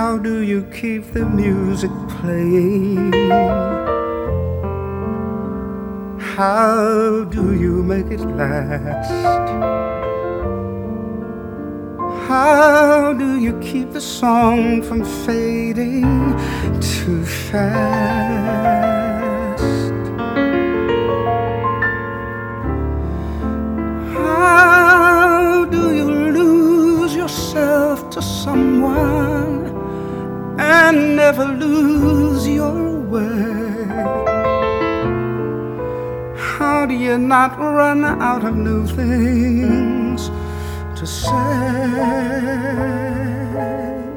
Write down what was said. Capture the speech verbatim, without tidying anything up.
How do you keep the music playing? How do you make it last? How do you keep the song from fading too fast? How do you lose yourself to someone and never lose your way? How do you not run out of new things to say?